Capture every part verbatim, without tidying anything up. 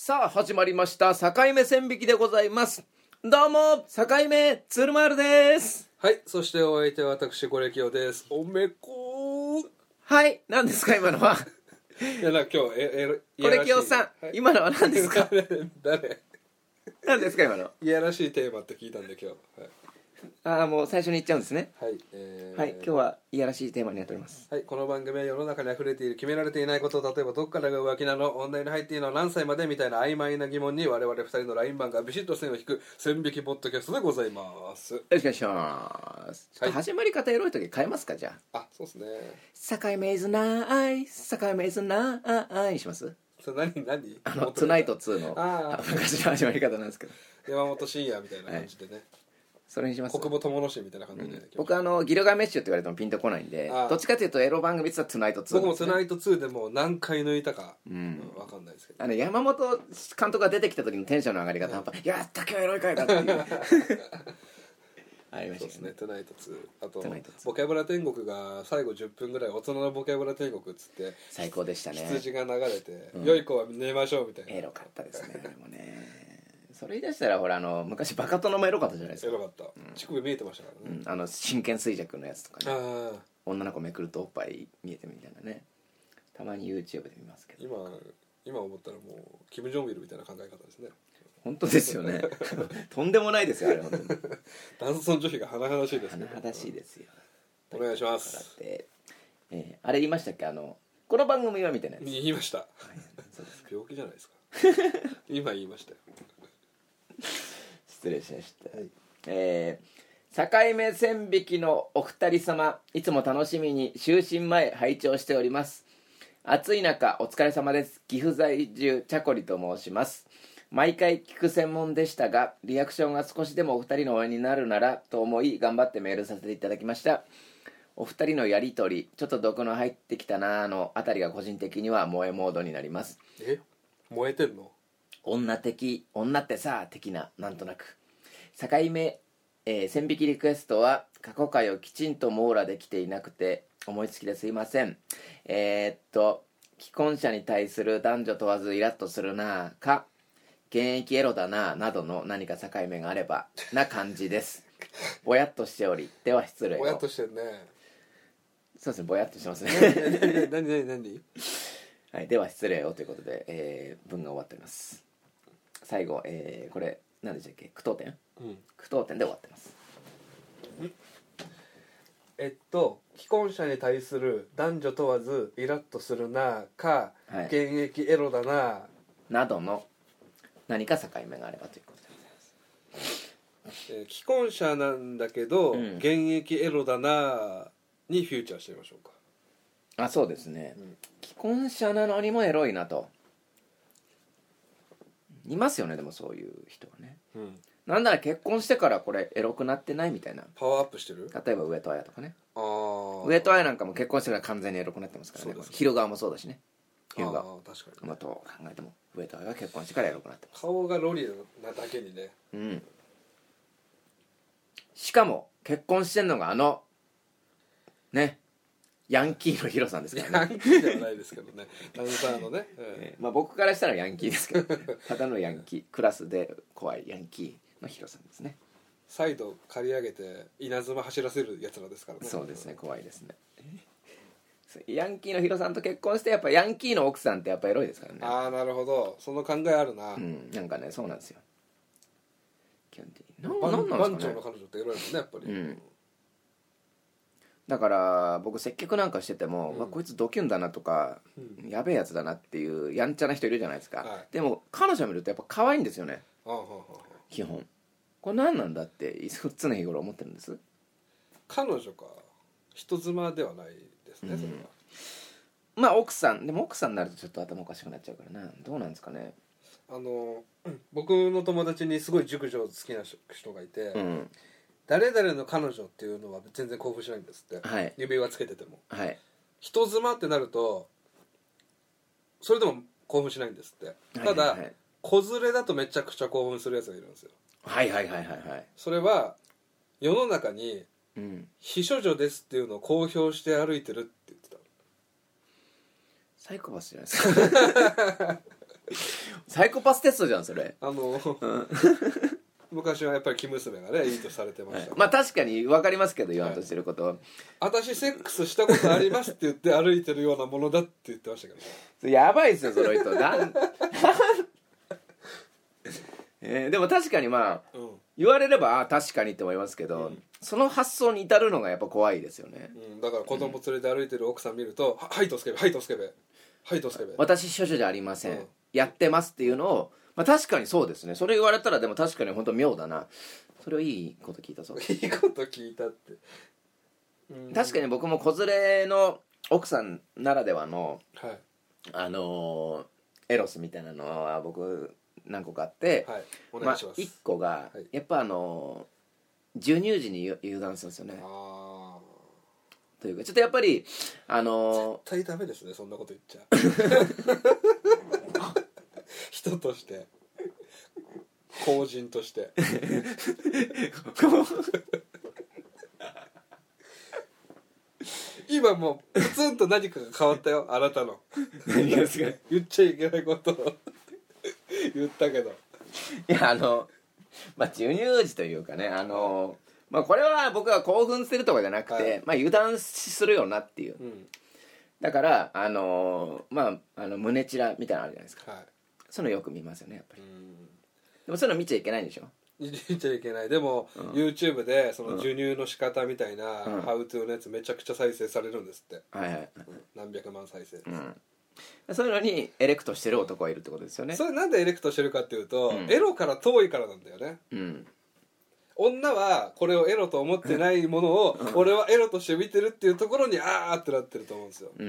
さあ始まりました境目線引きでございます。どうも境目鶴丸です。 はい、そしてお相手は私ゴレキヨです。おめこー。 はい、何ですか今のは。 いやな今日ええゴレキヨさん、はい、今のは何ですか。 誰何ですか今の。 いやらしいテーマって聞いたんで今日、はい、 ああもう最初に言っちゃうんですね。 はい、えー、 はい、今日はいやらしいテーマになっております。 はい、この番組は世の中に溢れている決められていないこと、例えばどっからが浮気なの、問題に入っているのは何歳までみたいな曖昧な疑問に我々ふたりのラインマンがビシッと線を引く線引きポッドキャストでございます。よろしくお願いします。ちょっと始まり方エロい時変えますかじゃあ。 あ、そうですね。 境目イズナイス境目イズナイスします。 それ何何あのツナイトツーの昔の始まり方なんですけど、 山本慎也みたいな感じでね、はい、 それにします。 国母友之進みたいな感じで、ね、うん、 僕あのギルガメッシュって言われてもピンとこないんで、どっちかというとエロ番組って言ったらトゥナイトツー、ね、 僕もトゥナイトツーでも何回抜いたか、うんうん、分かんないですけど、 あの山本監督が出てきた時のテンションの上がり方、うん、やった今日エロい回だっていうありましたね。そうですね、トゥナイトツー。あとボキャブラ天国が最後じゅっぷんぐらい大人のボキャブラ天国っつって最高でしたね。 羊が流れて、うん、良い子は寝ましょうみたいな。 エロかったですね。でもねそれ言い出したらほらあの昔バカ殿もエロかったじゃないですか。 エロかった、うん、乳首見えてましたからね、 うん、あの真剣衰弱のやつとかね、 あ女の子めくるとおっぱい見えてみたいなね、たまに YouTube で見ますけど、 今今思ったらもうキム・ジョンウィルみたいな考え方ですね。 本当ですよねとんでもないですよあれ本当に男尊女卑が甚だしいですね。 甚だしいですよ。 お願いします。 えー、あれ言いましたっけ、あのこの番組は見てないです。 言いました、はい、そうです病気じゃないですか今言いましたよ失礼しました、はい、えー、境目線引きのお二人様、いつも楽しみに就寝前拝聴しております。暑い中お疲れ様です。岐阜在住チャコリと申します。毎回聞く専門でしたがリアクションが少しでもお二人の応援になるならと思い頑張ってメールさせていただきました。お二人のやりとりちょっと毒の入ってきたなーのあたりが個人的には萌えモードになります。 え燃えてんの？ 女的女ってさ的な、なんとなく境目、えー、線引きリクエストは過去回をきちんと網羅できていなくて思いつきですいません。えー、っと既婚者に対する男女問わずイラッとするなか現役エロだななどの何か境目があればな感じですぼやっとしておりでは失礼を。 ぼやっとしてるね。 そうですね、ぼやっとしてますね何何何はい、では失礼をということで、えー、文が終わっております。最後、えー、これ何でしたっけ、句読点、うん、句読点で終わってます。 えっと既婚者に対する男女問わずイラッとするなか、はい、現役エロだななどの何か境目があればということでございます、えー、既婚者なんだけど、うん、現役エロだなにフューチャーしてみましょうか。 あ、そうですね、うん、既婚者なのにもエロいなといますよね。でもそういう人はね、うん、なんなら結婚してからこれエロくなってないみたいな。 パワーアップしてる。 例えば上戸彩とかね。あ上戸彩なんかも結婚してから完全にエロくなってますからね。昼側もそうだしね。昼側確かに、ね、 まあ、と考えても上戸彩は結婚してからエロくなってます。 顔がロリなだけにね。うん。 しかも結婚してんのがあのねヤンキーのヒロさんですからね。 ヤンキーではないですけどね。ダンサーのね、 えーまあ、僕からしたらヤンキーですけどただのヤンキークラスで怖いヤンキーのヒロさんですね。 再度刈り上げて稲妻走らせるやつらですからね。 そうですね、怖いですねヤンキーのヒロさんと結婚してやっぱヤンキーの奥さんってやっぱエロいですからね。 ああなるほど、その考えあるな。 うんなんかねそうなんですよ。 基本的になんなんなんですかね。番長の彼女ってエロいもんねやっぱり、うん、 だから僕接客なんかしてても、うんまあ、こいつドキュンだなとか、うん、やべえやつだなっていうやんちゃな人いるじゃないですか、はい、でも彼女見るとやっぱ可愛いんですよね、はあはあ、基本これ何なんだって常日頃思ってるんです。 彼女か人妻ではないですね、うん、それは。 まあ奥さんでも奥さんになるとちょっと頭おかしくなっちゃうからな。どうなんですかね。 あの僕の友達にすごい熟女好きな人がいて、うん誰々の彼女っていうのは全然興奮しないんですって、はい、指輪つけてても、はい、人妻ってなるとそれでも興奮しないんですって、はいはいはい、ただ子連れだとめちゃくちゃ興奮するやつがいるんですよ。 はいはいはいはいはいそれは世の中に、うん、非処女ですっていうのを公表して歩いてるって言ってた。 サイコパスじゃないですかサイコパステストじゃんそれ。 あの、うん、昔はやっぱり生娘がねいいとされてました、 はい、まあ確かに分かりますけど言わんとしてることは、はい、 私セックスしたことありますって言って歩いてるようなものだって言ってましたけど、 やばいですよその人なんえー、でも確かにまあ、うん、言われればあ確かにって思いますけど、うん、その発想に至るのがやっぱ怖いですよね、 うん、だから子供連れて歩いてる奥さん見ると、うん、はいとスケベはいとスケベはいとスケベ私処女じゃありません、うん、やってますっていうのを、まあ、確かにそうですね。それ言われたらでも確かに本当妙だな。それをいいこと聞いたぞ。 いいこと聞いたって、 うん、確かに僕も子連れの奥さんならではの、はい、あのー、エロスみたいなのは僕何個かあって、はい、お願いします。まあ、いっこが、はい、やっぱあのー、授乳時に油断するんですよね。あというかちょっとやっぱりあのー、絶対ダメですねそんなこと言っちゃ人として公人として今もうプツンと何かが変わったよあなたの何ですか言っちゃいけないことを言ったけどいやあのまあ授乳時というかねあのまあこれは僕は興奮するとかじゃなくて、はい、まあ油断するよなっていう、うん、だからあのまああの胸チラみたいなのあるじゃないですか、はい、そういうのよく見ますよねやっぱり。でもそういうの見ちゃいけないんでしょ。 見ちゃいけない。でも、うん、YouTube でその授乳の仕方みたいな、うん、ハウトゥーのやつめちゃくちゃ再生されるんですって、はいはい、何百万再生です、 うん、そういうのにエレクトしてる男がいるってことですよね。 それなんでエレクトしてるかっていうと、うん、エロから遠いからなんだよね、うん、女はこれをエロと思ってないものを、うん、俺はエロとして見てるっていうところにあーってなってると思うんですよ。うん、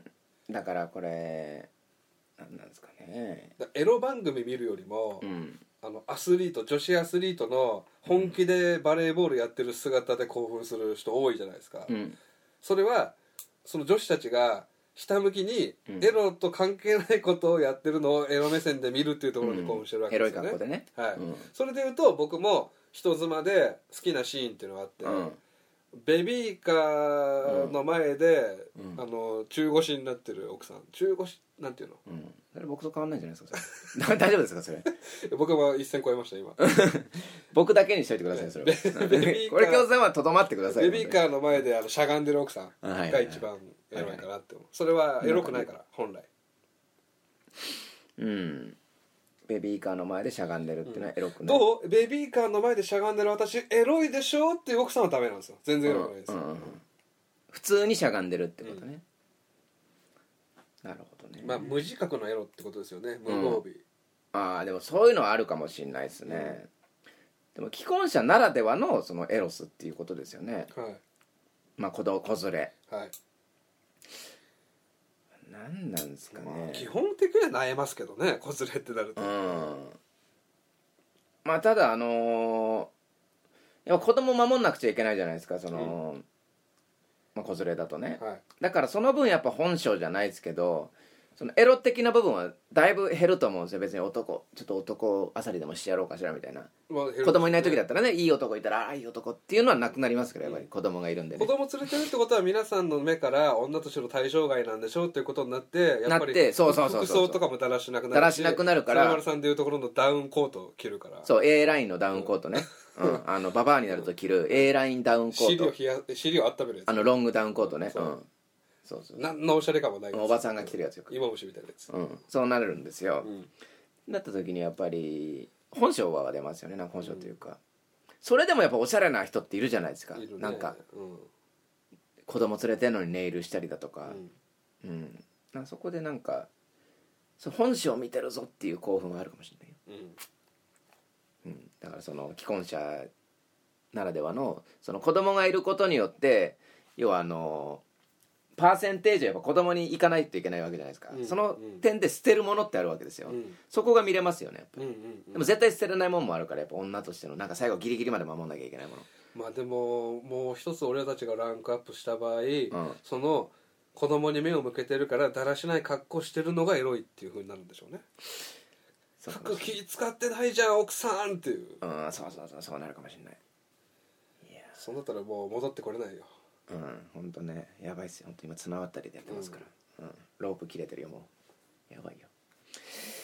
だからこれなんなんですかね、 エロ番組見るよりも、うん、あのアスリート女子アスリートの本気でバレーボールやってる姿で興奮する人多いじゃないですか、うん、それはその女子たちがひたむきにエロと関係ないことをやってるのをエロ目線で見るっていうところに興奮してるわけですよね、うん、エロい格好でね、はい、うん、それでいうと僕も人妻で好きなシーンっていうのがあって、うん、ベビーカーの前で、うん、あの中腰になってる奥さん、中腰なんていうの、うん、 それ僕と変わんないんじゃないですかそれ大丈夫ですかそれ僕は一線超えました今僕だけにしといてくださいそれこれ今日さんはとどまってください。 ベビーカーの前であのしゃがんでる奥さんが一番エロいかなって思う。それはエロくないから本来。 うん、ベビーカーの前でしゃがんでるっていうのはエロくない、うん、どうベビーカーの前でしゃがんでる私エロいでしょっていう奥さんはダメなんですよ。全然エロくないです、うんうんうん、 普通にしゃがんでるってことね、うん、なるほどね。 まあ無自覚のエロってことですよね、無防備、うん、 ああでもそういうのはあるかもしれないですね、うん、でも既婚者ならではのそのエロスっていうことですよね、はい、まあ子供子連れ、はい、何なんですかね、まあ、 基本的には悩ますけどね子連れってなると、うん、 まあただあのー、やっぱ子供守んなくちゃいけないじゃないですかその、うんまあ、子連れだとね、はい、だからその分やっぱ本性じゃないですけどそのエロ的な部分はだいぶ減ると思うんですよ。別に男ちょっと男あさりでもしてやろうかしらみたいな、まあね、子供いない時だったらねいい男いたらああいい男っていうのはなくなりますからやっぱり子供がいるんでね、 子供連れてるってことは皆さんの目から女としての対象外なんでしょうっていうことになってやっぱり服装とかもだらしなくなるしだらしなくなるから鶴丸さんでいうところのダウンコートを着るからそう A ラインのダウンコートね、うん、あのババアになると着る A ラインダウンコート、 尻を冷や尻を温めるやつ、 あのロングダウンコートね、そう、うんそうそう何のおしゃれ感もないおばさんが着てるやつよ芋虫みたいなやつ、 うん、そうなれるんですよ、うん、なった時にやっぱり本性は出ますよね。なんか本性というか、うん、それでもやっぱおしゃれな人っているじゃないですか、ね、なんか、うん、子供連れてんのにネイルしたりだとか、うんうん、なんかそこでなんかそ本性を見てるぞっていう興奮はあるかもしれないよ、うんうん、だからその既婚者ならではのその子供がいることによって要はあのパーセンテージはやっぱ子供に行かないといけないわけじゃないですか、うん、その点で捨てるものってあるわけですよ、うん、そこが見れますよねやっぱり、うんうんうん、でも絶対捨てれないもんもあるからやっぱ女としてのなんか最後ギリギリまで守んなきゃいけないもの。 まあでももう一つ俺たちがランクアップした場合、うん、その子供に目を向けてるからだらしない格好してるのがエロいっていう風になるんでしょうね。服気使ってないじゃん奥さんっていう、 うん、そうそうそうそうなるかもしれない。 いやそうなったらもう戻ってこれないよ。 うん本当ねやばいっすよ本当今綱渡りでやってますから、うん、うん、ロープ切れてるよもうやばいよ。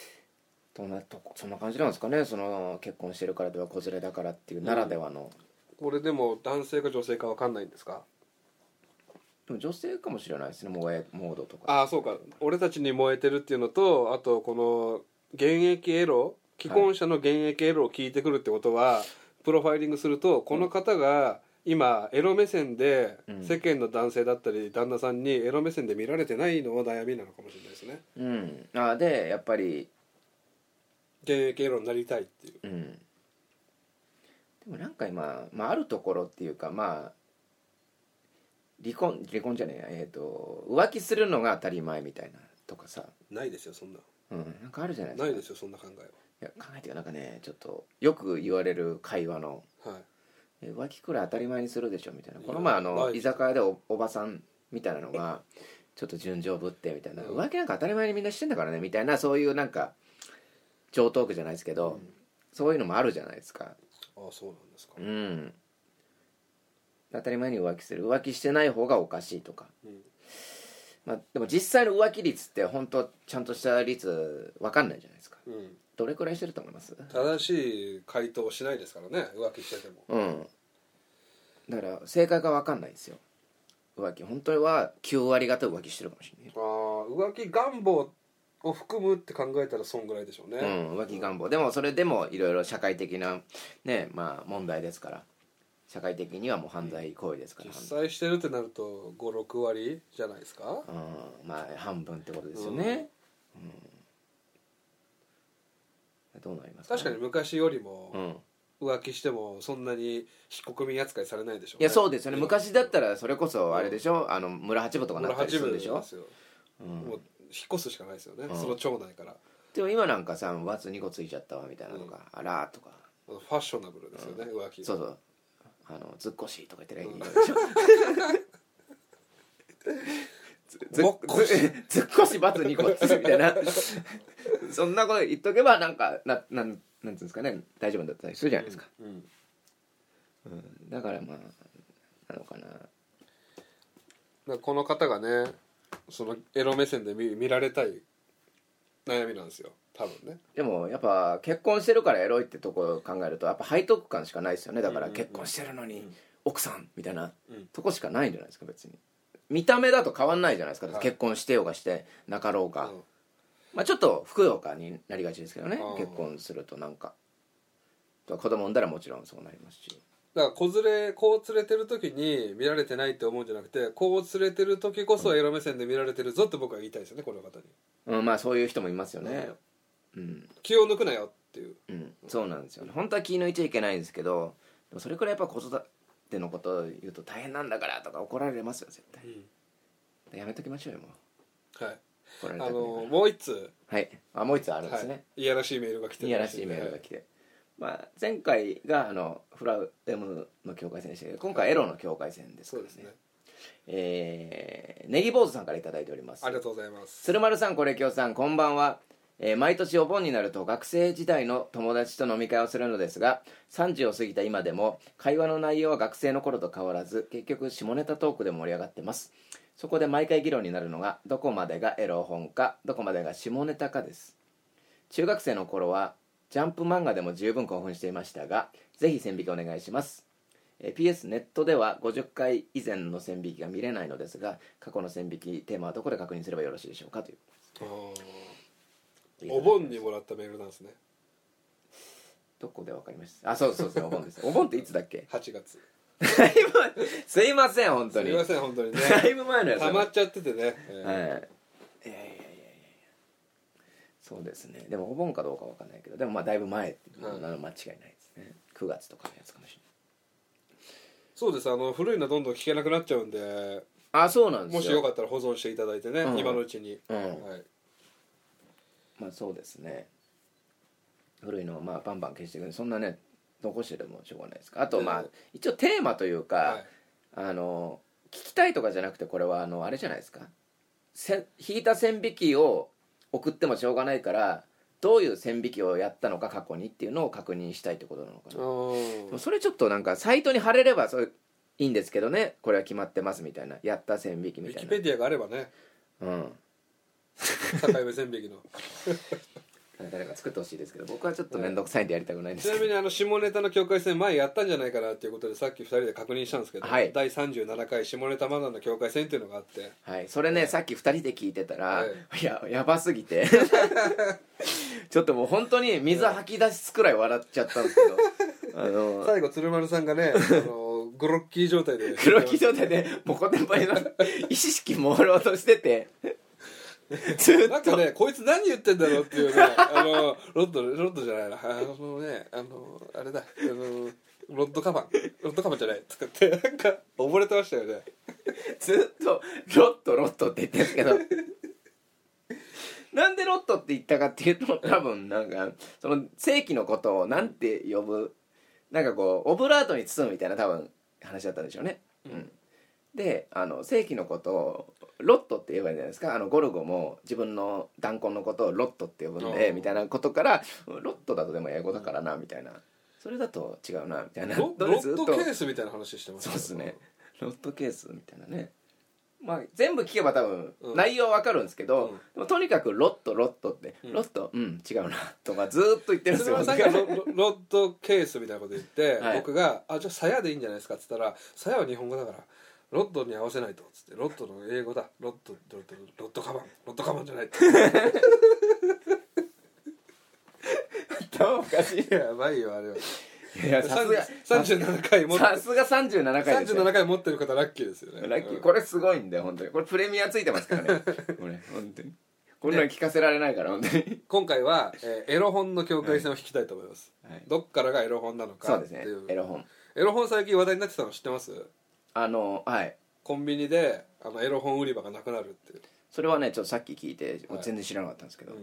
どんなとこそんな感じなんですかね、その結婚してるからでは子連れだからっていうならではの、 うん、これでも男性か女性か分かんないんですか？ でも女性かもしれないですね、燃えモードとか。 ああそうか、俺たちに燃えてるっていうのと、あとこの現役エロ、既婚者の現役エロを聞いてくるってことは、はい、プロファイリングするとこの方が今エロ目線で世間の男性だったり旦那さんにエロ目線で見られてないのが悩みなのかもしれないですね。 うん、あでやっぱり現役エロになりたいっていう、 うん、でもなんか今、まあ、あるところっていうか、まあ離婚離婚じゃねえ、えーと浮気するのが当たり前みたいなとかさ、 ないですよそんな、 うん、なんかあるじゃないですか。 ないですよそんな考えは。 いや考えてよ、なんかねちょっとよく言われる会話の、 はい、 浮気くらい当たり前にするでしょみたいな。この前あの居酒屋で お, おばさんみたいなのがちょっと純情ぶってみたいな、うん、浮気なんか当たり前にみんなしてんだからねみたいな、そういうなんか上トークじゃないですけど、うん、そういうのもあるじゃないですか。 ああそうなんですか。 うん、当たり前に浮気する、浮気してない方がおかしいとか、うん、まあ、でも実際の浮気率って本当ちゃんとした率分かんないじゃないですか、うん、どれくらいしてると思います？ 正しい回答しないですからね、浮気してても。 うん、だから正解が分かんないんですよ。浮気本当にはきゅう割方浮気してるかもしれない。 ああ、浮気願望を含むって考えたらそんぐらいでしょうね。 うん、浮気願望、でもそれでもいろいろ社会的なね、まあ問題ですから、社会的にはもう犯罪行為ですから、 実際してるってなるとご、ろく割じゃないですか。 うん、まあ半分ってことですよね、うん、どうなりますかね。 確かに昔よりも浮気してもそんなに非国民扱いされないでしょうね。 いやそうですよね、昔だったらそれこそあれでしょ、うん、あの村八分とかなったりするんでしょ。 村八分ですよ、うん、もう引っ越すしかないですよね、うん、その町内から。 でも今なんかさ、バツにこついちゃったわみたいなのが、うん、あらーとかファッショナブルですよね、うん、浮気。 そうそう、あのずっこしとか言ってらいいでしょ、ず, ず, ずっこしバツにこつみたいなそんなこと言っとけばなんかななんなんていうんですかね、大丈夫だったりするじゃないですか、うんうんうん、だからまあなのかな。だからこの方がね、そのエロ目線で 見, 見られたい悩みなんですよ多分ね。 でもやっぱ結婚してるからエロいってとこを考えるとやっぱ背徳感しかないですよね。だから結婚してるのに奥さんみたいなとこしかないんじゃないですか。別に見た目だと変わんないじゃないですか、はい、結婚してようがしてなかろうか、うん、まあちょっとふくよかになりがちですけどね、結婚するとなんか子供産んだらもちろんそうなりますし。 だから子連れ子を連れてる時に見られてないって思うんじゃなくて、子を連れてる時こそエロ目線で見られてるぞって僕は言いたいですよね、この方に。 うん、まあそういう人もいますよね、 うん、気を抜くなよっていう、 うん、そうなんですよね。本当は気抜いちゃいけないんですけど、でもそれくらいやっぱ子育てのことを言うと大変なんだからとか怒られますよ絶対、うん、やめときましょうよもう。はい、 あのもう一通、 はい、あもう一通あるんですね、 はい、いやらしいメールが来てる、 いやらしいメールが来て、はい、まあ、前回があのフラウエムの境界線でしたけど、今回エロの境界線ですからね。そうですね。えー、ネギ坊主さんからいただいております。 ありがとうございます。 鶴丸さん、これきょうさん、こんばんは。えー、毎年お盆になると学生時代の友達と飲み会をするのですが、さんじを過ぎた今でも会話の内容は学生の頃と変わらず、結局下ネタトークで盛り上がってます。そこで毎回議論になるのが、どこまでがエロ本かどこまでが下ネタかです。中学生の頃はジャンプ漫画でも十分興奮していましたが、ぜひ線引きお願いします。えー、ピーエス ネットではごじゅっかい以前の線引きが見れないのですが、過去の線引きテーマはどこで確認すればよろしいでしょうかということです。 お盆にもらったメールなんですね。 どこでわかりました？あ、そうそうそう、お盆です。お盆っていつだっけ？ はちがつ。 すいません本当に。 すいません本当にね。 だいぶ前のやつ。 溜まっちゃっててね。 えー、はい。いやいやいやいや。そうですね。でもお盆かどうかわかんないけど、でもまあだいぶ前っていうのは間違いないですね。くがつとかのやつかもしれない。 そうです。あの古いのどんどん聞けなくなっちゃうんで。 あ、そうなんですよ。 もしよかったら保存していただいてね、うん、今のうちに。うん。はい。 まあそうですね。古いのをまあバンバン消していく、そんなね残しててもしょうがないですか。あとまあ、えー、一応テーマというか、はい、あの聞きたいとかじゃなくて、これはあのあれじゃないですか。せ引いた線引きを送ってもしょうがないから、どういう線引きをやったのか過去にっていうのを確認したいってことなのかな。でもそれちょっとなんかサイトに貼れればそれいいんですけどね。これは決まってますみたいな、やった線引きみたいな。 ウィキペディアがあればね。うん。境目線引きの誰か作ってほしいですけど、僕はちょっと面倒くさいんでやりたくないんですけど、 ちなみにあの下ネタの境界線前やったんじゃないかなっていうことでさっきふたりで確認したんですけど、はい、だいさんじゅうななかい下ネタマナーの境界線っていうのがあって、 はい、それね、さっきふたりで聞いてたら、はい、いややばすぎてちょっともう本当に水吐き出すくらい笑っちゃったんですけどあの最後鶴丸さんがねあのグロッキー状態でグロッキー状態でもうコテンパンの意識朦朧としててずっとなんかね、こいつ何言ってんだろうっていうねあのロッドロッドじゃないな、あのねあのあれだあのロッドカバンロッドカバンじゃないとかってなんか溺れてましたよねずっとロッドロッドって言ってるんですけどなんでロッドって言ったかっていうと、多分なんかその世紀のことをなんて呼ぶ、なんかこうオブラートに包むみたいな多分話だったんでしょうね、うん、であの世紀のことをロットって言えばいいんじゃないですか。あのゴルゴも自分の弾痕のことをロットって呼ぶんでみたいなことから、ロットだとでも英語だからなみたいな、それだと違うなみたいな、 ロ, ロットケースみたいな話してます。 そうですね、ロットケースみたいなね。まあ、全部聞けば多分内容わかるんですけど、うん、でもとにかくロットロットって、うん、ロットうん違うなとかずっと言ってるんですよ。 それはさんが ロ, ロットケースみたいなこと言って、はい、僕があじゃあ鞘でいいんじゃないですかっつったら、鞘は日本語だからロットに合わせないとっつって、ロットの英語だ、ロットロットロットカバンロットカバンじゃないって頭おかしい。 やばいよあれは。 いやさすがさんじゅうななかい持ってさすがさんじゅうななかいですよ。 さんじゅうななかい持ってる方ラッキーですよね。 ラッキー、これすごいんだよ本当に。これプレミアついてますからねこれ本当にこんなの聞かせられないから本当に。 今回は、えー、エロ本の境界線を引きたいと思います、はい、どっからがエロ本なのかっていう。 そうですね、エロ本。 エロ本最近話題になってたの知ってます？あのはいコンビニであのエロ本売り場がなくなるっていう。 それはねちょっとさっき聞いて、はい、全然知らなかったんですけど、うん、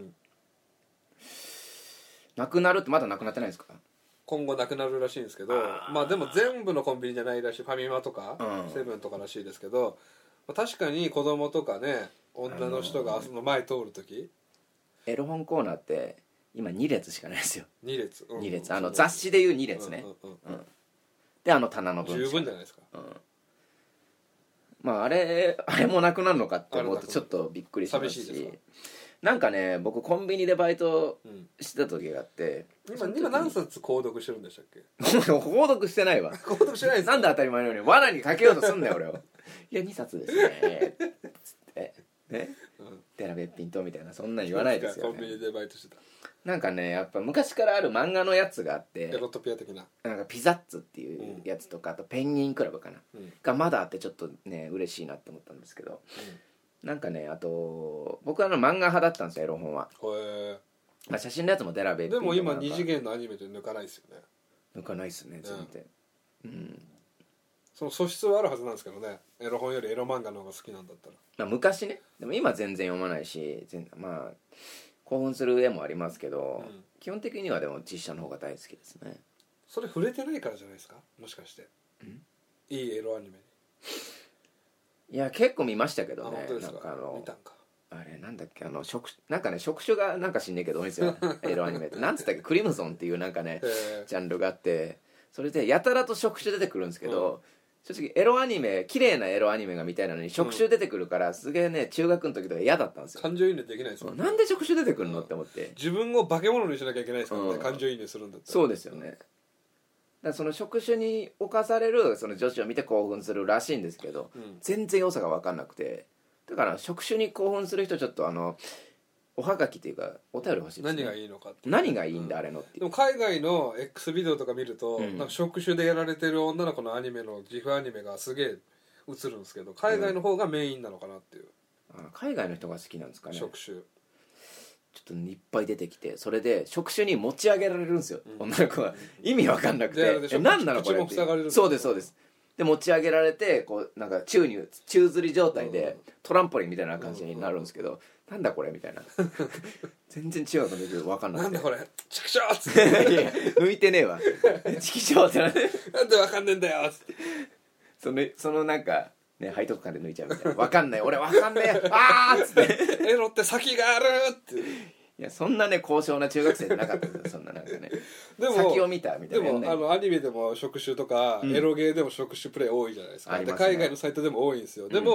なくなるってまだなくなってないですか？ 今後なくなるらしいんですけど、あまあでも全部のコンビニじゃないらしい。ファミマとか、うん、セブンとからしいですけど、まあ、確かに子供とかね女の人がその前通るとき、 エロ本コーナーって今に列しかないですよ。 に列、うん、 に列、あの雑誌でいうに列ね、うんうんうんうん、であの棚の分十分じゃないですか、 うん、まああれあれもなくなるのかって思うとちょっとびっくりしますし、寂しいですか？なんかね僕コンビニでバイトしてた時があって、 うん、今, 今何冊購読してるんでしたっけ？ 購読してないわ購読してないですか？ なんで当たり前のように罠にかけようとすんだよ俺は。いやにさつですねつってね、うん、寺べっぴんとみたいなそんなん言わないですよね。 コンビニでバイトしてた。 なんかねやっぱ昔からある漫画のやつがあって、 エロトピア的ななんかピザッツっていうやつとか、うん、あとペンギンクラブかな、うん、がまだあってちょっとね嬉しいなって思ったんですけど、うん、なんかねあと僕はあの漫画派だったんですよエロ本は。へえ、まあ、写真のやつもデラベッピンでも今二次元のアニメで抜かないですよね。 抜かないっすね全然、うん、うん、 その素質はあるはずなんですけどね、エロ本よりエロ漫画の方が好きなんだったら。 まあ、昔ね、でも今全然読まないし全まあ興奮する絵もありますけど、うん、基本的にはでも実写の方が大好きですね。 それ触れてないからじゃないですか、もしかして。いいエロアニメに。 いや結構見ましたけどね。 あ、本当ですか？ なんかあの見たんか。 あれなんだっけ、あの職なんかね職種がなんか知んねえけど多いんですよエロアニメってなんつったっけ、クリムゾンっていうなんかねジャンルがあって、それでやたらと職種出てくるんですけど、うん正直エロアニメ綺麗なエロアニメが見たいなのに触手出てくるから、うん、すげえね中学の時とか嫌だったんですよ。 感情移入できないですもんね。 なんで触手出てくるのって思って、 自分を化け物にしなきゃいけないですからね、うん、感情移入するんだったら。 そうですよね。だからその触手に侵されるその女子を見て興奮するらしいんですけど、うん、全然良さが分かんなくて、だから触手に興奮する人ちょっとあのおはがきっていうかお便り欲しいですね。 何がいいのかって。 何がいいんだ、うん、あれのっていう。 でも海外の X ビデオとか見ると、うん、なんか触手でやられてる女の子のアニメの自負アニメがすげえ映るんですけど、海外の方がメインなのかなっていう、 うん、あ海外の人が好きなんですかね。 触手ちょっといっぱい出てきて、それで触手に持ち上げられるんですよ、うん、女の子は意味わかんなくて、え何なのこれって。そうですそうです。で持ち上げられてこうなんか宙に宙吊り状態でトランポリンみたいな感じになるんですけど、なんだこれみたいな全然違うので分かんなくて、 なんだこれチキショーっつっていや抜いてねえわチキショーってなんでなんで分かんねえんだよっつって、 そのそのなんかね背徳感で抜いちゃうみたいな、分かんない俺分かんねえあーっつってエロって先があるっていやそんなね高尚な中学生じゃなかったですよそんななんかねでも先を見たみたいな。 でもあのアニメでも触手とか、うん、エロゲーでも触手プレイ多いじゃないですか、で海外のサイトでも多いんですよ、うん、でも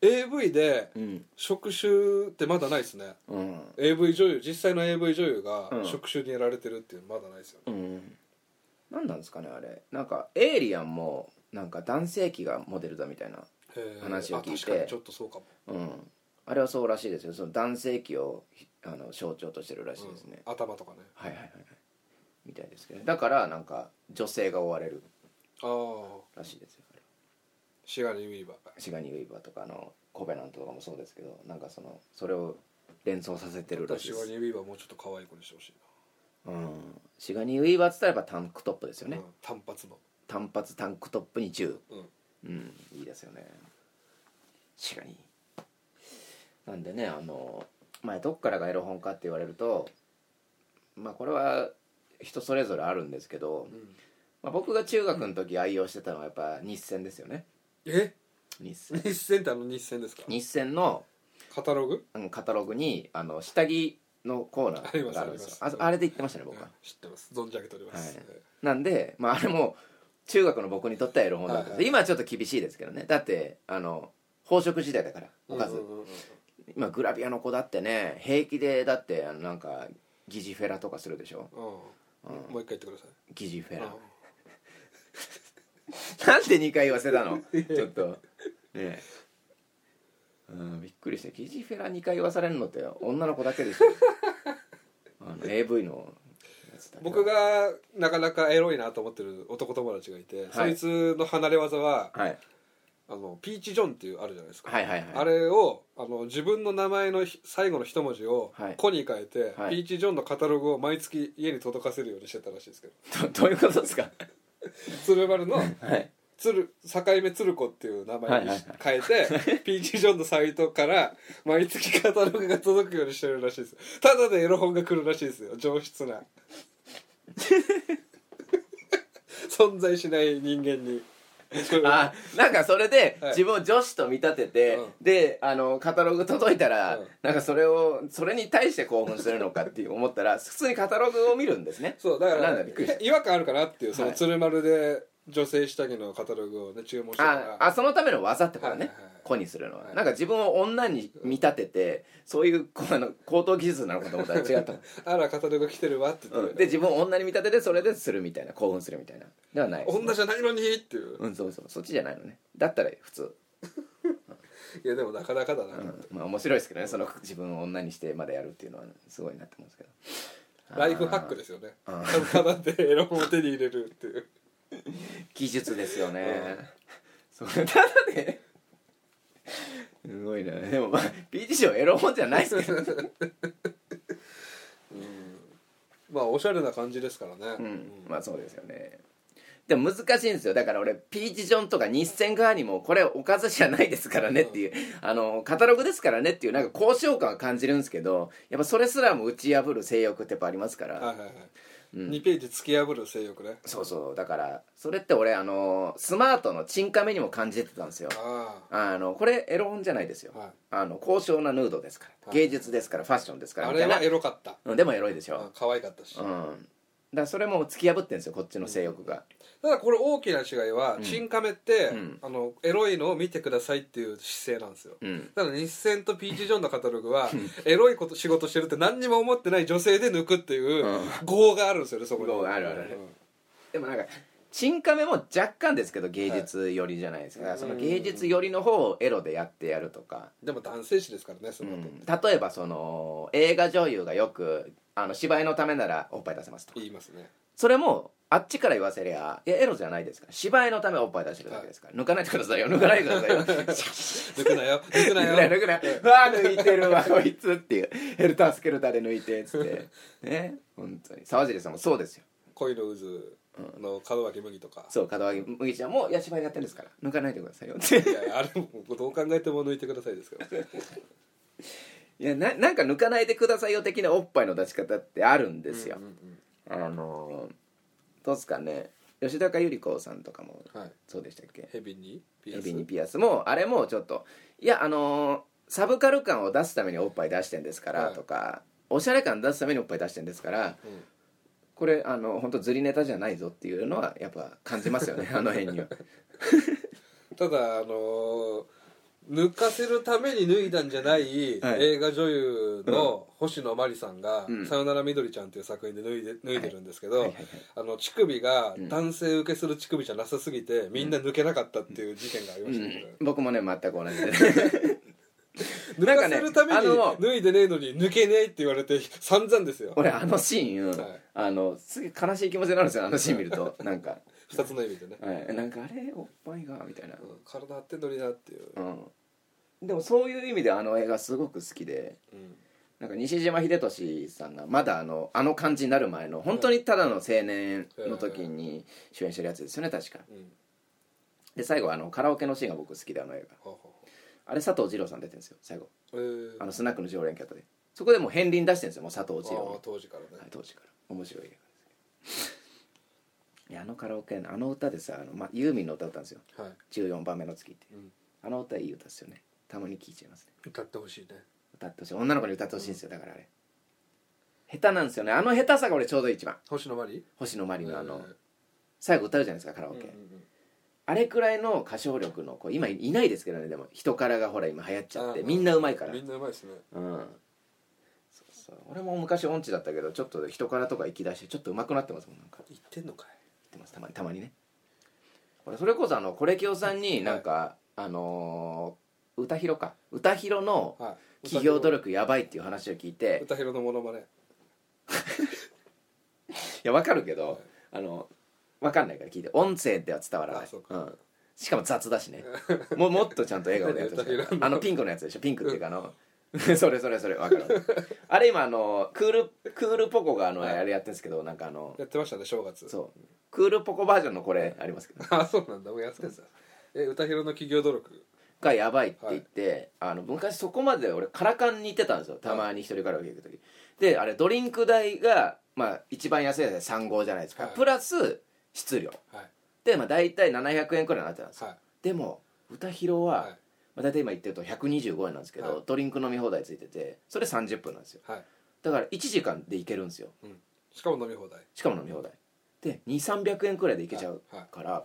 エーブイ で触手ってまだないですね、うん、エーブイ 女優実際の エーブイ 女優が触手にやられてるっていうのまだないですよね、うん、 何なんですかねあれ。なんかエイリアンもなんか男性器がモデルだみたいな話を聞いて、 確かにちょっとそうかも、 うん、あれはそうらしいですよ。その男性器をあの象徴としてるらしいですね、 うん、頭とかね、 はいはいはいみたいですけど、だからなんか女性が追われるらしいですよ。 シガニー・ウィーバーシガニー・ウィーバーとかのコベナントとかもそうですけど、なんかそのそれを連想させてるらしいです。 シガニー・ウィーバーもうちょっと可愛い子にしてほしいな、うん、シガニー・ウィーバーって言ったらやっぱタンクトップですよね、うん、 単発の単発タンクトップに銃、うん、うん、いいですよねシガニー。なんでね、あの前どっからがエロ本かって言われると、まあこれは人それぞれあるんですけど、うん、まあ、僕が中学の時愛用してたのはやっぱ日銭ですよね。 え日銭日銭ってあの日銭ですか？ 日銭のカタログ、 うん、カタログにあの下着のコーナーがあるんですよ。 あ, あ, あれで言ってましたね僕は、うん、 知ってます、存じ上げております、はい、 なんで、まあ、あれも中学の僕にとってはエロ本だったんです、はいはい、今はちょっと厳しいですけどね。だってあの宝飾時代だからおかず、うんうんうんうん、今グラビアの子だってね平気でだってあのなんか疑似フェラとかするでしょ、 うんうん、もう一回言ってください。 疑似フェラ、なんでにかい言わせたのちょっとねえ、うん、びっくりして。疑似フェラにかい言わされるのって女の子だけでしょあの エーブイ のやつだけ。 僕がなかなかエロいなと思ってる男友達がいて、はい、そいつの離れ技は、はい、あのピーチ・ジョンっていうあるじゃないですか、はいはいはい、あれをあの自分の名前の最後の一文字を「コ」に変えて、はい、ピーチ・ジョンのカタログを毎月家に届かせるようにしてたらしいですけど。 ど, どういうことですか？ 鶴丸の、はい、鶴境目鶴子っていう名前に変えて、はいはいはい、ピーチ・ジョンのサイトから毎月カタログが届くようにしてるらしいです。ただでエロ本が来るらしいですよ、上質な存在しない人間にあ、なんかそれで自分を女子と見立てて、はい、であのカタログ届いたら、うん、なんかそれをそれに対して興奮するのかっていう思ったら普通にカタログを見るんですね。 そうだから違和感あるかなっていう、その鶴丸で女性下着のカタログをね注文してたら、 ああ、そのための技ってことね、はいはいはい、子にするのは、はい、なんか自分を女に見立てて、そういうあの高等技術なのかと思ったら違ったあらカタログ来てるわって言って、 うん、で自分を女に見立ててそれでするみたいな、興奮するみたいなではないです、 ね、女じゃないのにっていう、 うん、そうそう、そっちじゃないのね。だったら普通いやでもなかなかだな、うん、 まあ面白いですけどね、その自分を女にしてまでやるっていうのは、ね、すごいなって思うんですけど、ライフハックですよね。ただでエロ本を手に入れるっていう技術ですよね、うん、それただですごいな。でもまあ ピーティー ショーエロ本じゃないですけど、うん、 まあおしゃれな感じですからね、 うんうん、まあそうですよね。でも難しいんですよ。だから俺ピーチ・ジョンとか日銭側にもこれおかずじゃないですからねっていう、うん、あのカタログですからねっていうなんか交渉感を感じるんですけど、やっぱそれすらも打ち破る性欲ってやっぱありますから、はいはいはい、 うん、にページ突き破る性欲ね。 そうそう、だからそれって俺あのスマートのチンカメにも感じてたんですよ。ああのこれエロ本じゃないですよ、はい、あの高尚なヌードですから、はい、芸術ですから、ファッションですから、 あれはエロかった、 うん、でもエロいでしょ、 可愛かったし、 うん、だからそれも突き破ってるんですよこっちの性欲が、 うん、ただこれ大きな違いは、うん、チンカメって、うん、あのエロいのを見てくださいっていう姿勢なんですよ、うん、だから日銭とピーチ・ジョンのカタログはエロいこと仕事してるって何にも思ってない女性で抜くっていう業があるんですよね、そこに。業があるあるある、うん、でもなんかチンカメも若干ですけど芸術寄りじゃないですか、はい、その芸術寄りの方をエロでやってやるとか。 でも男性誌ですからね、その、うん、 例えばその映画女優がよくあの芝居のためならおっぱい出せますと言いますね。 それもあっちから言わせりゃいやエロじゃないですから、芝居のためおっぱい出してるだけですから、はい、抜かないでくださいよ、抜かないでくださいよ抜くなよ抜くなよ抜くなようわ抜いてるわこいつっていうヘルタースケルターで抜いてっつってね、本当に沢尻さんもそうですよ。 恋の渦の門脇麦とか、 そう門脇麦ちゃんもいや芝居やってるんですから抜かないでくださいよいやあれもどう考えても抜いてくださいですからいや な, なんか抜かないでくださいよ的なおっぱいの出し方ってあるんですよ、うんうんうん、あのどうですかね、吉高由里子さんとかも、はい、そうでしたっけ、 ヘビにピアス、 ヘビにピアスもあれもちょっといやあのサブカル感を出すためにおっぱい出してんですからとか、はい、おしゃれ感出すためにおっぱい出してんですから、うん、これあの本当ずりネタじゃないぞっていうのはやっぱ感じますよねあの辺にはただあの抜かせるために脱いだんじゃない、はい、映画女優の星野真里さんが「さよならみどりちゃん」という作品で脱いで、脱いでるんですけど、はいはいはいはい、あの乳首が男性受けする乳首じゃなさすぎて、うん、みんな抜けなかったっていう事件がありましたけど、 うん、僕もね全く同じで抜かせるために脱いでねえのに抜けねえって言われて散々ですよ。 俺あのシーン、はい、あのすげえ悲しい気持ちになるんですよ、あのシーン見るとなんかふたつの意味でね、 はい、なんかあれおっぱいがみたいな、うん、 体張ってんのになっていう、 うん、でもそういう意味であの映画すごく好きで、うん、なんか西島秀俊さんがまだあのあの感じになる前の本当にただの青年の時に主演してるやつですよね確か、うん、で最後あのカラオケのシーンが僕好きで、あの映画、ははあれ佐藤二朗さん出てるんですよ最後、えー、あのスナックの常連客でそこでもう片鱗出してるんですよ、もう佐藤二朗、 当時からね、 はい、当時から面白い映画ですいやあのカラオケあの歌でさ、あの、ま、ユーミンの歌歌うんですよ、はい、じゅうよんばんめの月って、うん、あの歌いい歌ですよね、たまに聴いちゃいますね。 歌ってほしいね、 歌ってほしい、女の子に歌ってほしいんですよ、だからあれ下手なんですよね、あの下手さが俺ちょうど一番、 星野真里星野真里のあの、えー、最後歌うじゃないですかカラオケ、うんうんうん、あれくらいの歌唱力の子今いないですけどね、でも人からがほら今流行っちゃってみんなうまいから、 みんなうまいですね、うん、 そうそう、俺も昔音痴だったけどちょっと人からとか行き出してちょっとうまくなってますもん、なんか言ってんのかい、 言ってます、たまにたまにね。俺それこそあのコレキオさんになんか、はい、あのー、歌広か歌広の企業努力やばいっていう話を聞いて、 歌広のモノマネいや分かるけど、はい、あの分かんないから聞いて、音声では伝わらない、うん、しかも雑だしねも, もっとちゃんと笑顔でやってほしいあのピンクのやつでしょ、ピンクっていうかあのそれそれそれ分かるあれ今あのクールクールポコがあの、はい、あれやってるんですけど、なんかあのやってましたね正月、 そうクールポコバージョンのこれありますけどあそうなんだ、もうやってんすよ。え歌広の企業努力がやばいって言って、はい、あの昔そこまで俺カラカンに行ってたんですよ、たまに一人カラオケ行く時で、あれドリンク代がまあ一番安いやつでさん号じゃないですか、はい、プラス質量、はい、でまあ大体ななひゃくえんくらいになってたんですよ、はい、でも歌広は、はい、まあ、大体今言ってるとひゃくにじゅうごえんなんですけど、はい、ドリンク飲み放題ついててそれさんじゅっぷんなんですよ、はい、だからいちじかんで行けるんですよ、うん、 しかも飲み放題しかも飲み放題でにせんさんびゃくえんくらいで行けちゃうから、はいはい、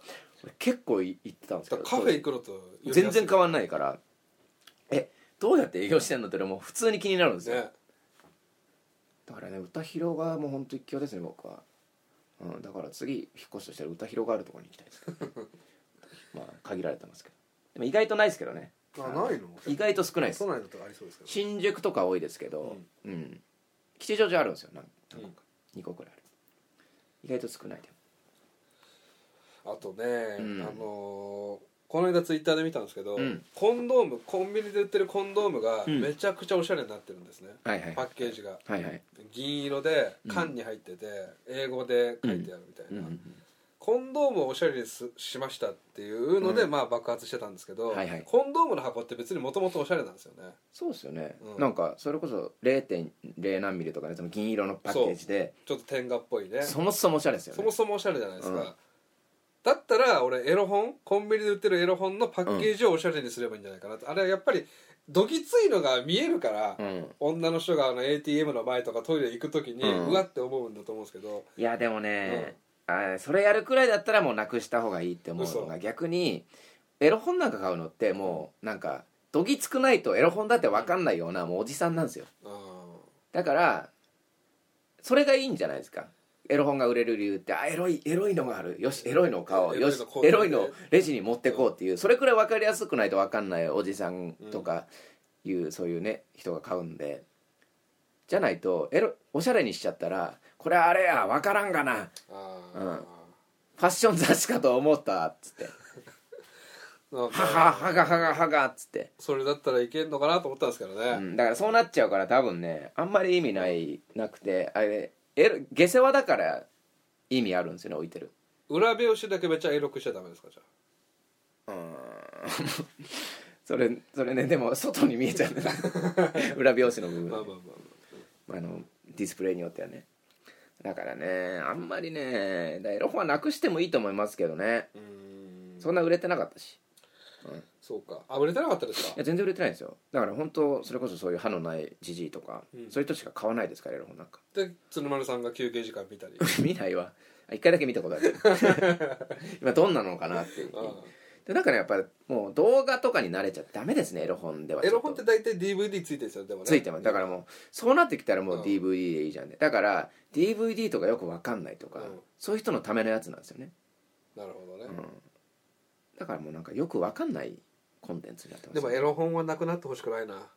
結構行ってたんですけど、 カフェ行くのと全然変わんないから、えどうやって営業してんのってもう普通に気になるんですよ、ね、だからね歌広がもう本当一強ですね僕は、うん、だから次引っ越しとしたら歌広があるところに行きたいですまあ限られてますけど、でも意外とないですけどね。 あ、ないの？ 意外と少ないです。 都内だとありそうですけど、 新宿とか多いですけど、うん、うん、吉祥寺あるんですよ、なんか、うん、にこくらいある。意外と少ないでも。あとね、うん、あのー、この間ツイッターで見たんですけど、うん、コンドーム、コンビニで売ってるコンドームがめちゃくちゃおしゃれになってるんですね、うん、パッケージが、はいはい、銀色で缶に入ってて、うん、英語で書いてあるみたいな、うんうんうん、コンドームをおしゃれに し, しましたっていうので、うん、まあ爆発してたんですけど、はいはい、コンドームの箱って別にもともとおしゃれなんですよね。 そうですよね、うん、なんかそれこそ れいてんれい 何ミリとかね、その銀色のパッケージでちょっと天下っぽいね、 そもそもおしゃれですよね。 そもそもおしゃれじゃないですか、うん、だったら俺エロ本、コンビニで売ってるエロ本のパッケージをおしゃれにすればいいんじゃないかなと、うん、あれはやっぱりどぎついのが見えるから、うん、女の人があの エーティーエム の前とかトイレ行く時に、うん、うわって思うんだと思うんですけど、 いやでもね、うん、あそれやるくらいだったらもうなくした方がいいって思うのが、逆にエロ本なんか買うのってもうなんかどぎつくないとエロ本だって分かんないようなもうおじさんなんですよ。だからそれがいいんじゃないですか。エロ本が売れる理由って、あエロいエロいのがある、よしエロいのを買おう、よしエロいのレジに持ってこうっていう、それくらい分かりやすくないと分かんないおじさんとかいう、そういうね人が買うんで、じゃないとエロおしゃれにしちゃったら、これあれや分からんがな、うん、ファッション雑誌かと思ったっつってはははがはがはがっつって、 それだったらいけんのかなと思ったんですけどね、 うん、だからそうなっちゃうから多分ねあんまり意味ないなくて、あれエロ下世話だから意味あるんですよね、置いてる。 裏表紙だけめっちゃエロくしちゃダメですか、じゃあ。うーんそれそれね、でも外に見えちゃうんだ裏表紙の部分、まあまあまあまあ、あのディスプレイによってはね。だからねあんまりねエロ本はなくしてもいいと思いますけどね。うーん、そんな売れてなかったし、 うん、そうか。あ、売れてなかったですか。 いや全然売れてないですよ。だから本当それこそそういう歯のないジジイとか、うん、そういう人しか買わないですから、エロ本なんかで。鶴丸さんが休憩時間見たり見ないわ、一回だけ見たことある今どんなのかなっていうでだからやっぱりもう動画とかに慣れちゃダメですね、エロ本では。 エロ本って大体 ディーブイディー ついてるんですよ。でもねついてます。だからもうそうなってきたらもう ディーブイディー でいいじゃんね、うん、だから ディーブイディー とかよく分かんないとか、うん、そういう人のためのやつなんですよね。 なるほどね、うん、 だからもうなんかよく分かんないコンテンツになってます、 ね、でもエロ本はなくなってほしくないな。うん、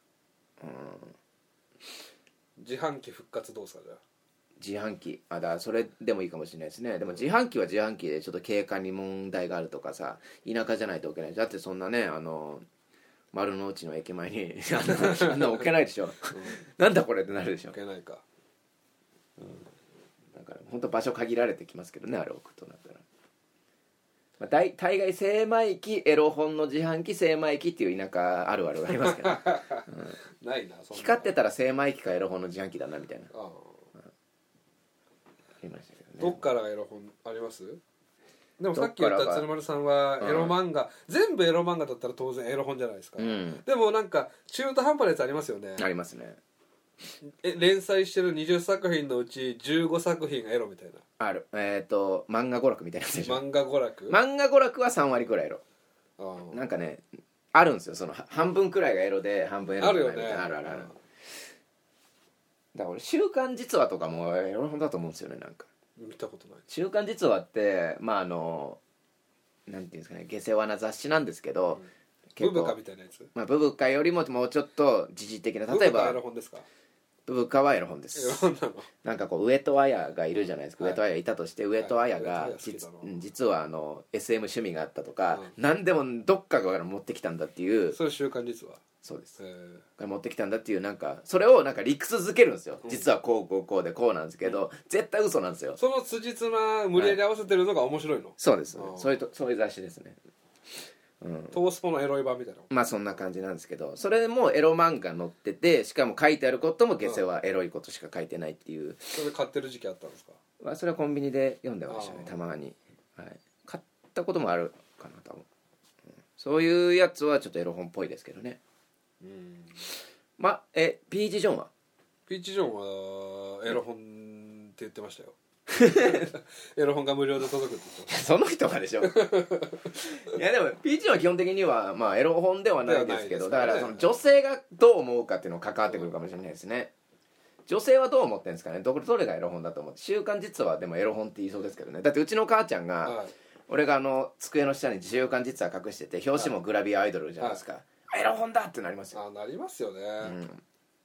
自販機復活どうすかじゃあ。 自販機、あ、だからそれでもいいかもしれないですね。でも自販機は自販機でちょっと景観に問題があるとかさ、田舎じゃないと置けない。だってそんなね、あの丸の内の駅前にあんな置けないでしょ、うん、なんだこれってなるでしょ。 置けないか、 うん、だから本当場所限られてきますけどね、あれ置くとなったら、まあ、大, 大概精米機、エロ本の自販機、精米機っていう田舎あるあるがありますけど、うん、 ないな、そんな光ってたら精米機かエロ本の自販機だなみたいな。ああ、 ありましたけどね。どっからエロ本あります？でもさっき言った鶴丸さんはエロ漫画、うん、全部エロ漫画だったら当然エロ本じゃないですか、うん、でもなんか中途半端なやつありますよね。 ありますね。 え連載してるにじゅっさく品のうちじゅうごさく品がエロみたいな。 ある。えっ、ー、と漫画娯楽みたいなやつでしょ。 漫画娯楽漫画娯楽はさん割くらいエロ。あなんかねあるんですよ、その半分くらいがエロで半分エロじゃないみたいな。あるよね。あるあるある。だから俺週刊実話とかもエロ本だと思うんですよね。なんか見たことない。 週刊実話ってまああのなんていうんですかね、下世話な雑誌なんですけど、 うん、結構ブブカみたいなやつ、 まあ、ブブカよりももうちょっと時事的な、例えばブブカエロ本ですか？ ブブカはエロ本です。 エロ本なの？ なんかこう上戸彩がいるじゃないですか、はい、上戸彩いたとして、上戸彩が、はい、実, 実はあの エスエム 趣味があったとか、うん、何でもどっかから持ってきたんだっていう。 それ週刊実話？ そうです。持ってきたんだっていうなんかそれをなんか理屈づけるんですよ、うん、実はこうこうこうでこうなんですけど、うん、絶対嘘なんですよ。 その辻褄無理やり合わせてるのが面白いの、はい、 そうです、そういうとそういう雑誌ですね、 うん、トースポのエロい版みたいな。 まあそんな感じなんですけど、それもエロ漫画載ってて、しかも書いてあることも下世話エロいことしか書いてないっていう。 それ買ってる時期あったんですか？ まあ、それはコンビニで読んでましたね、たまに、はい、買ったこともあるかな多分、うん、そういうやつはちょっとエロ本っぽいですけどね。うん、まえピーチ・ジョンはピーチ・ジョンはエロ本って言ってましたよエロ本が無料で届くって言ってました。 その人がでしょいやでもピーチ・ジョンは基本的には、まあ、エロ本ではないですけど、ね、だからその女性がどう思うかっていうのが関わってくるかもしれないですね。女性はどう思ってるんですかね。どれがエロ本だと思って。週刊実話でもエロ本って言いそうですけどね。だってうちの母ちゃんが、はい、俺があの机の下に週刊実話隠してて、表紙もグラビアアイドルじゃないですか、はいはい、エロ本だってなりますよ。 あ、なりますよね、うん、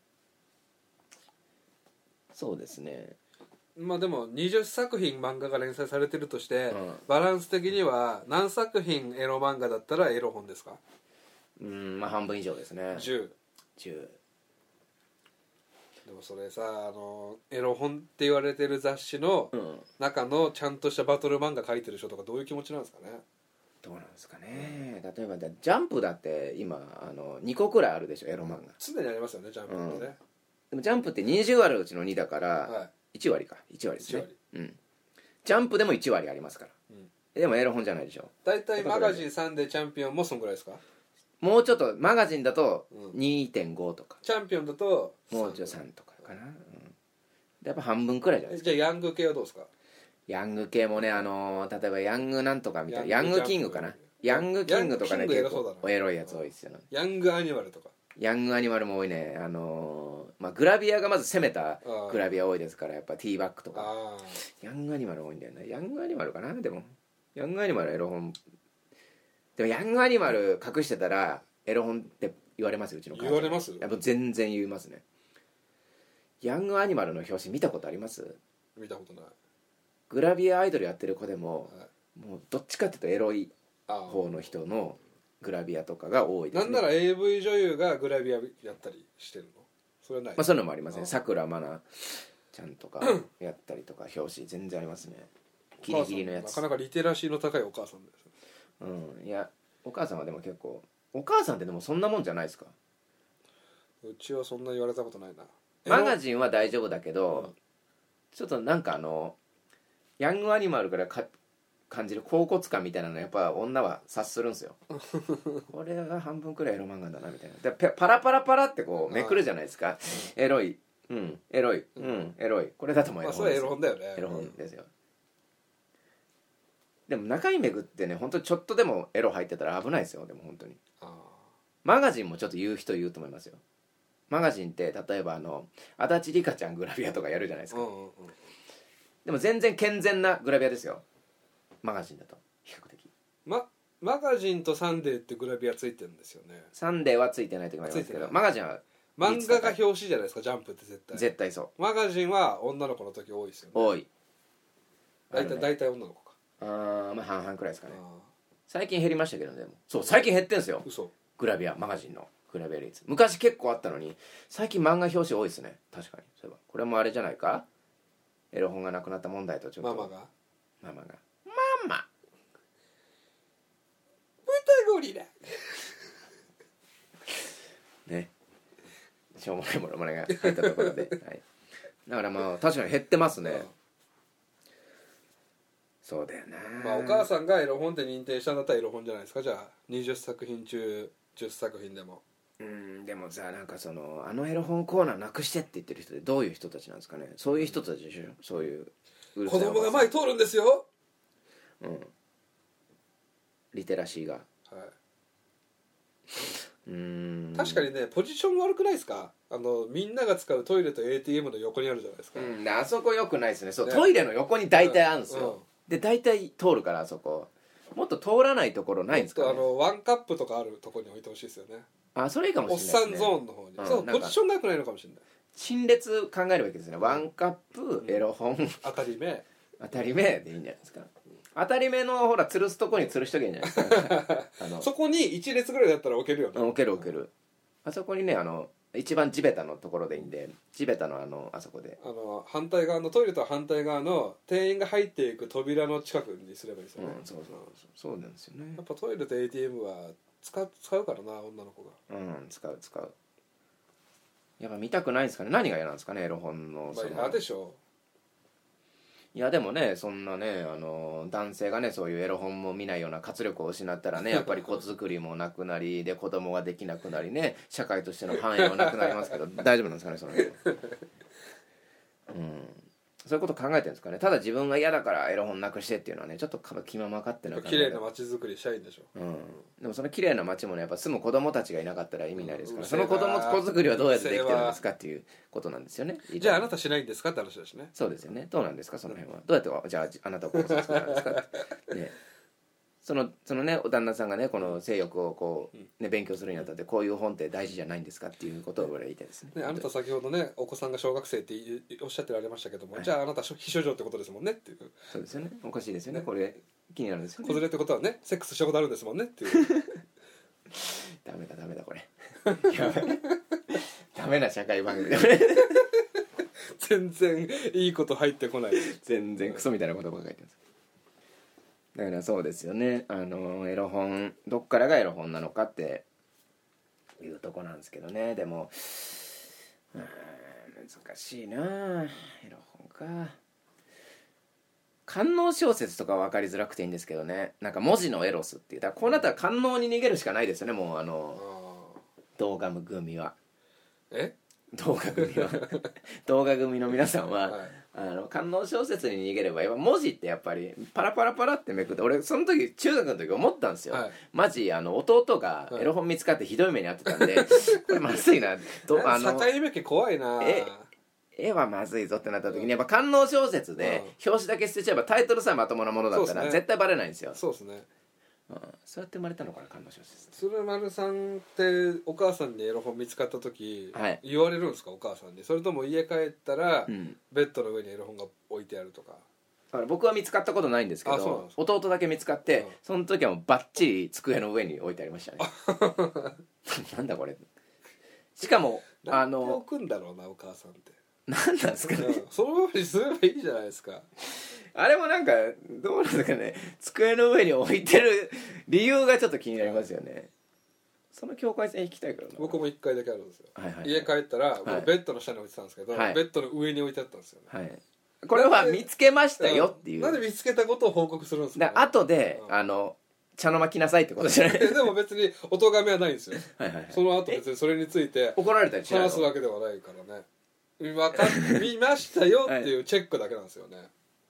そうですね。 まあでもにじゅっさく品漫画が連載されてるとして、うん、バランス的には何作品エロ漫画だったらエロ本ですか？ うん、まあ半分以上ですね。 じゅう。 じゅう。 でもそれさ、あのエロ本って言われてる雑誌の中のちゃんとしたバトル漫画書いてる人とかどういう気持ちなんですかね。 どうなんですかね。例えばジャンプだって今あのにこくらいあるでしょ、エロ漫画。 常にありますよね、ジャンプってね、うん、でもジャンプってにじゅうわりのうちのにだから、はい、いち割かいち割ですね。いち割、うん、ジャンプでもいち割ありますから、うん、でもエロ本じゃないでしょ。 だいたいマガジンさんでチャンピオンもそんぐらいですか？ もうちょっとマガジンだと にてんご とか、 チャンピオンだともうちょっとさんとかかな、うん、やっぱ半分くらいじゃないですか。 じゃあヤング系はどうですか？ ヤング系もね、あのー、例えばヤングなんとかみたいな、ヤングキングかな、ヤングキングとかね、結構エロいやつ多いですよね。 ヤングアニマルとか、 ヤングアニマルも多いね。あのーまあ、グラビアがまず攻めたグラビア多いですから、やっぱティーバッグとかヤングアニマル多いんだよね。ヤングアニマルかな。でもヤングアニマルエロ本でもヤングアニマル隠してたらエロ本って言われますよ、うちの母ちゃん。 言われます？ やっぱ全然言いますね。ヤングアニマルの表紙見たことあります？ 見たことない。 グラビアアイドルやってる子でも、はい、もうどっちかっていうとエロい方の人のグラビアとかが多いですね。 なんなら エーブイ 女優がグラビアやったりしてるの？それはない？ まあそういうのもありますね。さくらまなちゃんとかやったりとか表紙全然ありますね。ギリギリのやつ。 なかなかリテラシーの高いお母さんですね。 うん、いやお母さんはでも結構、お母さんってでもそんなもんじゃないですか？ うちはそんな言われたことないな。 マガジンは大丈夫だけど、うん、ちょっとなんかあのヤングアニマルからか感じる恍惚感みたいなのやっぱ女は察するんですよこれが半分くらいエロ漫画だなみたいな。でパラパラパラってこうめくるじゃないですか。エロい、うんエロい、うんエロい、これだと思います。 まあそれエロ本だよね。 エロ本ですよ。 でも中井めぐってね本当にちょっとでもエロ入ってたら危ないですよ。でも本当にマガジンもちょっと言う人言うと思いますよ。マガジンって例えばあの足立梨花ちゃんグラビアとかやるじゃないですか、うんうんうん、でも全然健全なグラビアですよマガジンだと比較的。 まマガジンとサンデーってグラビアついてるんですよね。 サンデーはついてないと思いますけどマガジンは漫画が表紙じゃないですか。ジャンプって絶対絶対そう。 マガジンは女の子の時多いですよね。 多い。 大体、ね、大体女の子か。 ああまあ半々くらいですかね。最近減りましたけどね。でもそう最近減ってんすよ。 嘘。 グラビアマガジンのグラビア率昔結構あったのに最近漫画表紙多いですね。確かにそういえばこれもあれじゃないか。エロ本がなくなった問題とちょっとママがママがママ豚ゴリラねしょうもないものまねが入ったところで、はい、だからまあ確かに減ってますね、うん、そうだよな。 まあお母さんがエロ本って認定したんだったらエロ本じゃないですか。じゃあにじゅっさく品中じゅっさく品でも。 うんでもさなんかそのあのエロ本コーナーなくしてって言ってる人ってどういう人たちなんですかね。そういう人たちでしょ。そういう子供が前通るんですよ。 うんリテラシーが、はい、 うーん確かにねポジション悪くないですか。あのみんなが使うトイレと エーティーエム の横にあるじゃないですか、 うん、あそこ良くないですね。そう、ね、トイレの横に大体あるんですよ、うんうん、で大体通るからあそこもっと通らないところないんですかね。 あのワンカップとかあるところに置いてほしいですよね。 あそれいいかもしれないですね。 おっさんゾーンの方に、うん、そうポジションが良くないのかもしれない。 陳列考えるべきですね。ワンカップ、うん、エロ本当たり目当たり目でいいんじゃないですか。当たり目のほら吊るすとこに吊るしとけばいいんじゃないですかあのそこにいち列ぐらいだったら置けるよね。 置ける置ける。あそこにねあの一番地べたのところでいいんで地べたのあのあそこであの反対側のトイレと反対側の店員が入っていく扉の近くにすればいいですよね、 うん、そうそうそうそうなんですよね。 やっぱトイレと エーティーエム は使う、使うからな女の子が。 うん使う使う。やっぱ見たくないんですかね。何が嫌なんですかねエロ本のその、 まあ、嫌でしょ。 いやでもねそんなねあの男性がねそういうエロ本も見ないような活力を失ったらねやっぱり子作りもなくなりで子供ができなくなりね社会としての繁栄はなくなりますけど大丈夫なんですかねその辺。うんそういうこと考えてるんですかね。ただ自分が嫌だからエロ本なくしてっていうのはねちょっと気ままかってな綺麗な街づくりしたいんでしょ、 うん、でもその綺麗な街もねやっぱ住む子供たちがいなかったら意味ないですから、うん、その子供子作りはどうやってできてるんですかっていうことなんですよね。 じゃああなたしないんですかって話だしね。 そうですよね。どうなんですかその辺は。どうやってじゃああなたを子育てなんですかねそのそのねお旦那さんがねこの性欲をこう、ね、勉強するにあたってこういう本って大事じゃないんですかっていうことを俺は言いたいですね。 ねあなた先ほどねお子さんが小学生っておっしゃってられましたけども、はい、じゃああなた非処女ってことですもんねっていう。 そうですよね。おかしいですよねこれ気になるんですよね。 子連れってことはねセックスしたことあるんですもんねっていうダメだダメだこれやばいダメな社会番組だこれ全然いいこと入ってこない。 全然クソみたいなことばっかり言ってます。だからそうですよねあのエロ本どっからがエロ本なのかっていうとこなんですけどね。でもうん難しいなエロ本か。官能小説とか分かりづらくていいんですけどね。なんか文字のエロスっていうだからこうなったら官能に逃げるしかないですよね。もうあの動画組はえ動画組は動画組の皆さんは、はい、あの官能小説に逃げればやっぱ文字ってやっぱりパラパラパラってめくって俺その時中学の時思ったんですよ、はい、マジあの弟がエロ本見つかってひどい目に遭ってたんで、はい、これまずいなとあの境目家怖いなえ絵はまずいぞってなった時にやっぱ官能小説で表紙だけ捨てちゃえばタイトルさえまともなものだったら絶対バレないんですよ。 そうですね。 うん、そうやって生まれたのかな官能小説。 鶴丸さんってお母さんにエロ本見つかった時、はい、言われるんですかお母さんに。それとも家帰ったら、うん、ベッドの上にエロ本が置いてあるとか。 だから僕は見つかったことないんですけど弟だけ見つかって、うん、その時はもうバッチリ机の上に置いてありましたねなんだこれ。しかもあの何で置くんだろうなお母さんって何なんですかね、 うん、そのままにすればいいじゃないですかあれもなんかどうなんですかね机の上に置いてる理由がちょっと気になりますよね。その境界線引きたいからな。 僕もいっかいだけあるんですよ、はいはいはい、家帰ったら、はい、ベッドの下に置いてたんですけど、はい、ベッドの上に置いてあったんですよね、はい、 これは見つけましたよっていう。 なんで見つけたことを報告するんですか、ね、 だ後で、うん、あの茶の間来なさいってことじゃないでも別にお咎めはないんですよはいはい、はい、その後別にそれについて怒られたりしないの話すわけではないからね分か見ましたよっていうチェックだけなんですよね、はい、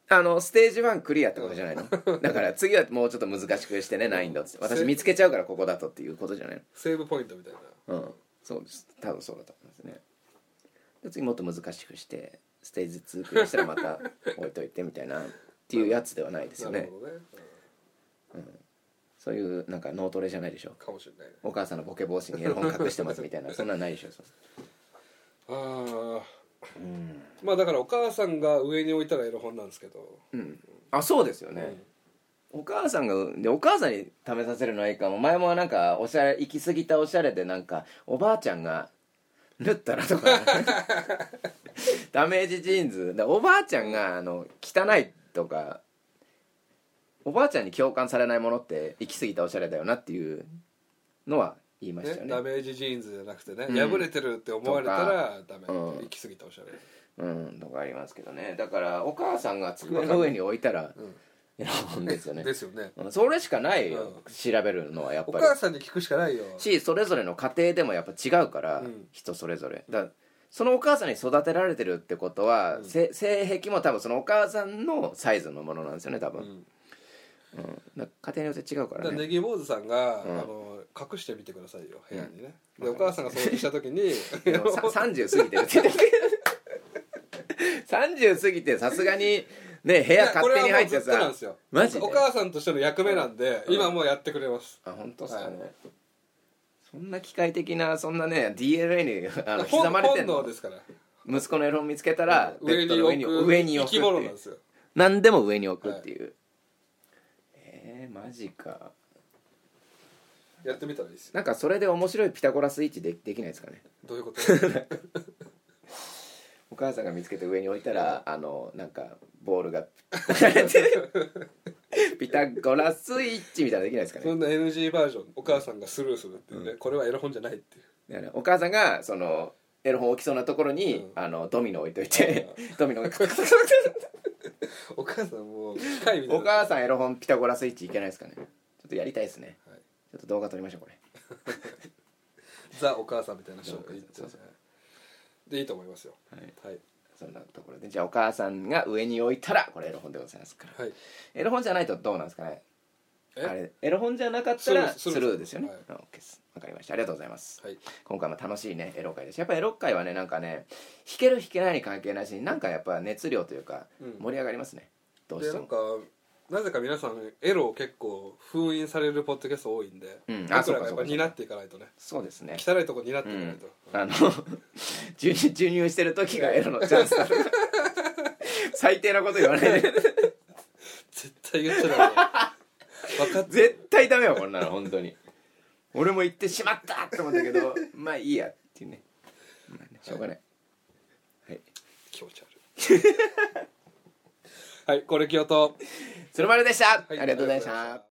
あのステージワンクリアってことじゃないのだから次はもうちょっと難しくしてね難易度って私見つけちゃうからここだとっていうことじゃないの。 セーブポイントみたいな。 うんそうです多分そうだと思いますね。で次もっと難しくしてステージツークリアしたらまた置いといてみたいなっていうやつではないですよね。なるほどね、うんうん、そういうなんか脳トレじゃないでしょ。 かもしれない、ね、 お母さんのボケ防止にエロ本隠してますみたいなそんなんないでしょ。 ああうん、まあだからお母さんが上に置いたらエロ本なんですけど、 うん、あそうですよね、うん、お母さんがでお母さんに試させるのはいいかも。前もなんかおしゃれ行き過ぎたおしゃれでなんかおばあちゃんが縫ったらとかダメージジーンズでおばあちゃんがあの汚いとかおばあちゃんに共感されないものって行き過ぎたおしゃれだよなっていうのは言いましたよね。 ダメージジーンズじゃなくてね、うん、破れてるって思われたらダメ、うん、行き過ぎたおしゃれうんとかありますけどね。だからお母さんが机の上に置いたらエロ本ですよね。 ですよね、 うん、それしかないよ、うん、調べるのはやっぱりお母さんに聞くしかないよしそれぞれの家庭でもやっぱ違うから、うん、人それぞれだそのお母さんに育てられてるってことは、うん、性癖も多分そのお母さんのサイズのものなんですよね多分、うんうん、家庭によって違うからね。 ネギ坊主さんが、うん、あの隠してみてくださいよ部屋にね、うん、でお母さんが掃除した時にさんじゅう過ぎてるって言ってさんじゅう過ぎてさすがにね部屋勝手に入ってさなんですよマジでお母さんとしての役目なんで、うん、今もうやってくれます。 あ本当っすかね、はい、そんな機械的なそんなね ディーエヌエー にあの刻まれてんの。 本能ですから息子のエロ本見つけたら、 うん、上に置く上に置く生き物なんですよ。何でも上に置くっていう、はい、えー、マジか。 やってみたらいいですよ。 なんかそれで面白いピタゴラスイッチ で, できないですかね。 どういうことお母さんが見つけて上に置いたらあのなんかボールがピタゴラスイッチみたいなのできないですかね。 そんな エヌジー バージョンお母さんがスルーするっていうね、うん、これはエロ本じゃないっていう。 だからお母さんがそのエロ本置きそうなところに、うん、あのドミノ置いといて、うん、ドミノがお母さんもう機械みたいな。 お母さんエロ本ピタゴラスイッチいけないですかね。ちょっとやりたいですね、はい、ちょっと動画撮りましょうこれザお母さんみたいな人がいいってそうそうでいいと思いますよ。はい、はい、 そんなところでじゃあお母さんが上に置いたらこれエロ本でございますから、はい、エロ本じゃないとどうなんですかね。あれエロ本じゃなかったらスルーですよね。はい、OKです。わかりました。ありがとうございます、はい、今回も楽しいねエロ会です。やっぱエロ会はねなんかね弾ける弾けないに関係ないしなんかやっぱ熱量というか盛り上がりますね、 うん、どうしても。でなんかなぜか皆さんエロを結構封印されるポッドキャスト多いんで、うん、僕らがやっぱ担っていかないとね。 そうですね汚いとこ担っていかないと、 うん、あの授乳授乳してる時がエロのチャンスだ最低なこと言わないで絶対言っちゃダメ分かって絶対ダメよこんなの本当に俺も言ってしまったって思ったけどまあいいやっていうね、まあね、しょうがない、はい、 気持ち悪いはいこれ京都鶴丸でした、はい、ありがとうございました。